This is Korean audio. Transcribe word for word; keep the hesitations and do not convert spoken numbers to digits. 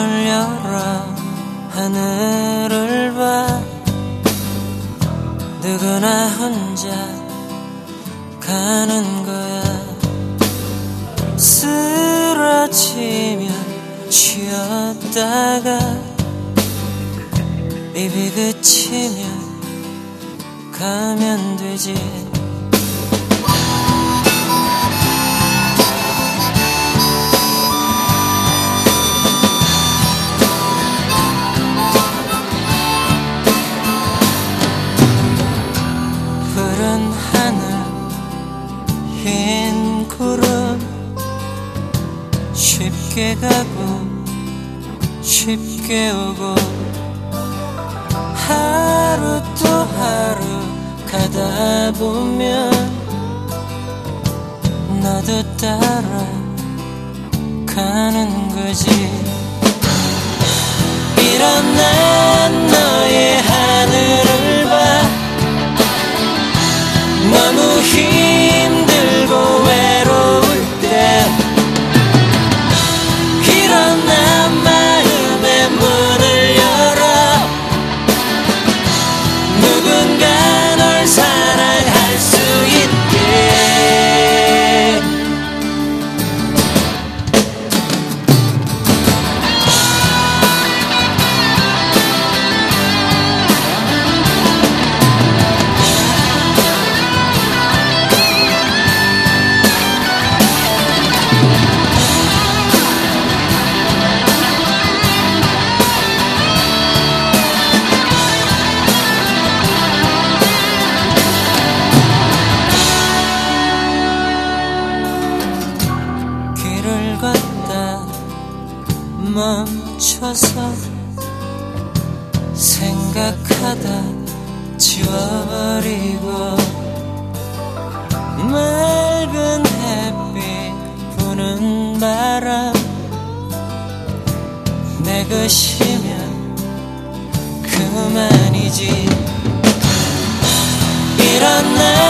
문을 열어 하늘을 봐. 누구나 혼자 가는 거야. 쓰러지면 쉬었다가 입이 그치면 가면 되지. 푸른 하늘 흰 구름 쉽게 가고 쉽게 오고 하루 또 하루 가다 보면 너도 따라 가는 거지. 일어나 너의 하늘을 봐. 너무 힘들고 외로울 때 일어나 마음의 문을 열어. 누군가 널 사랑할 수 있게. 멈춰서 생각하다 지워버리고 맑은 햇빛 부는 바람 내 것이면 그만이지. 일어나